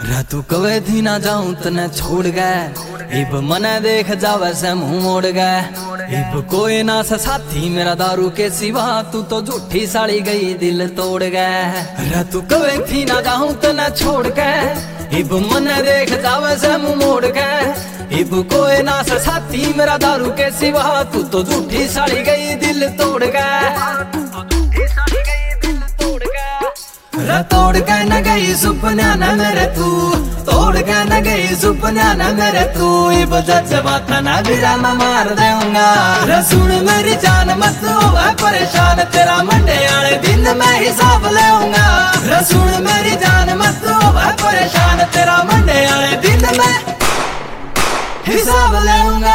तू कवे थी ना जाऊं तने छोड़ गए, इब मने देख जावे से मुंह मोड़ गए। इब कोई ना सा साथी मेरा दारू के सिवा, तू तो झूठी साड़ी गई दिल तोड़ गए। तू कवे थी ना जाऊं तने छोड़ गए, इब मने देख जावे से मुंह मोड़ गए। इब कोई ना सा साथी मेरा दारू के सिवा, तू तो झूठी साड़ी गई दिल तोड़ गए। तोड़ के न गई सुपना न मेरे तू, तोड़ के न गई सुपना न मेरे तू। इब जज्बात न बिरा मैं मार दूंगा। सुन मेरी जान मत होवे परेशान, तेरा मंडे वाले दिन मैं हिसाब लेऊंगा। सुन मेरी जान मत होवे परेशान, तेरा मंडे वाले दिन मैं हिसाब लेऊंगा।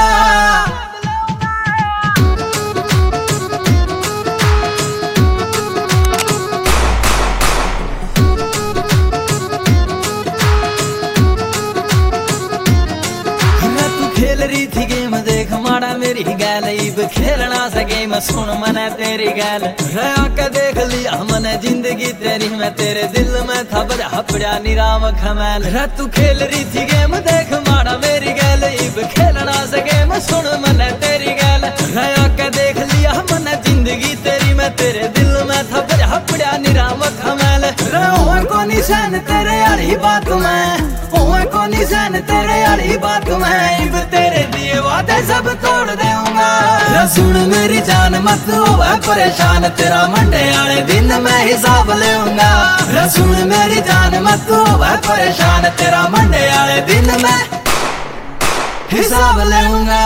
खेल रही थी गेम देख माड़ा मेरी गैल, इब खेलना सा गेम सुन मने तेरी गैल। आके देख लिया मने जिंदगी तेरी, मैं तेरे दिल में था बड़ा हपड़ा निराम खमैल। तू खेल रही थी गेम देख माड़ा मेरी गैल, इब खेलना सा गेम सुन मने तेरी गैल। आके देख लिया मने जिंदगी तेरी, मैं तेरे दिल में था बड़ा हपड़ा निराम खमैल। को निशान तेरे यारी बात में, को निशान तेरे यारी बात में। इब तेरे दिए वादे सब तोड़ दूंगा। सुन मेरी जान मत होवे परेशान, तेरा मंडे वाले दिन मैं हिसाब लेऊंगा। सुन मेरी जान मत होवे परेशान, तेरा मंडे वाले दिन मैं हिसाब लेऊंगा।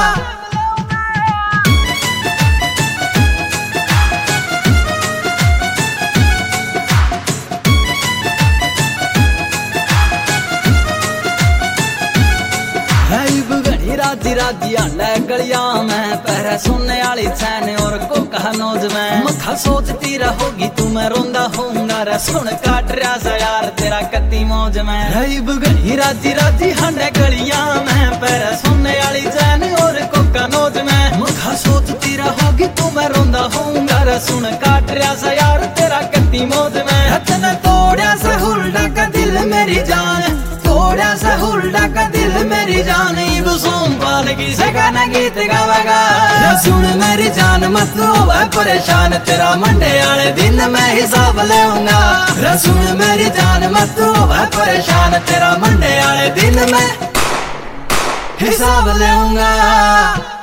राजी राजी आंडा गलिया में, पहरे सुनने वाली चैन और को कहा नोज में। मखा सोचती रहोगी तू मैं रोंदा होऊंगा। रे सुन काट रहा सा यार तेरा कत्ती मौज में। रईब गई राजी राजी आंडा गलिया में, पहरे सुनने वाली चैन और को कहा नोज में। मखा सोचती रहोगी तू मैं रोंदा होऊंगा। रे सुन काट रहा सा यार तेरा कत्ती मौज में। तने तोड़ा सा हुल्डा का दिल मेरी जान, तोड़ा सा हुल्डा का दिल मेरी जान। इब सोमपाल की सगाना गीत गावेगा। सुन मेरी जान मत होवे परेशान, तेरा मंडे वाले दिन मैं हिसाब लेऊंगा। सुन मेरी जान मत होवे परेशान, तेरा मंडे वाले दिन मैं हिसाब लेऊंगा।